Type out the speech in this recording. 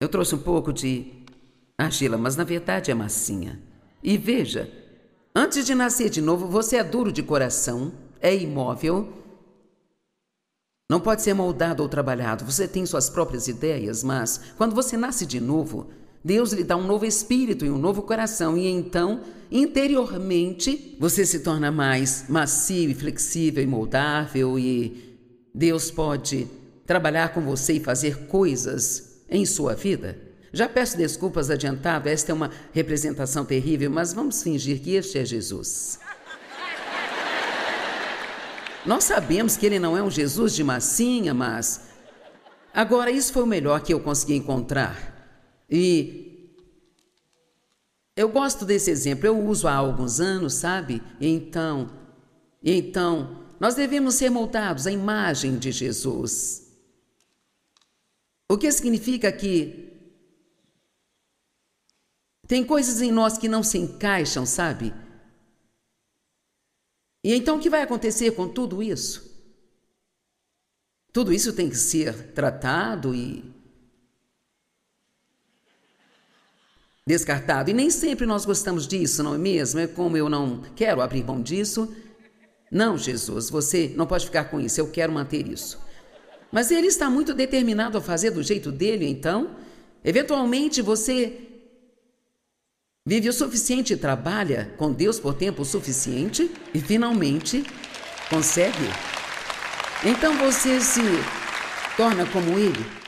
Eu trouxe um pouco de argila, mas na verdade é massinha. E veja, antes de nascer de novo, você é duro de coração, é imóvel, não pode ser moldado ou trabalhado. Você tem suas próprias ideias, mas quando você nasce de novo, Deus lhe dá um novo espírito e um novo coração. E então, interiormente, você se torna mais macio e flexível e moldável. E Deus pode trabalhar com você e fazer coisas em sua vida. Já peço desculpas adiantado, esta é uma representação terrível, mas vamos fingir que este é Jesus. Nós sabemos que ele não é um Jesus de massinha, mas... Agora, isso foi o melhor que eu consegui encontrar. E eu gosto desse exemplo, eu uso há alguns anos, sabe? Então, nós devemos ser moldados à imagem de Jesus. O que significa que tem coisas em nós que não se encaixam, sabe? E então o que vai acontecer com tudo isso? Tudo isso tem que ser tratado e descartado. E nem sempre nós gostamos disso, não é mesmo? É como eu não quero abrir mão disso. Não, Jesus, você não pode ficar com isso, eu quero manter isso. Mas ele está muito determinado a fazer do jeito dele, então, eventualmente você vive o suficiente e trabalha com Deus por tempo suficiente e finalmente consegue. Então você se torna como ele.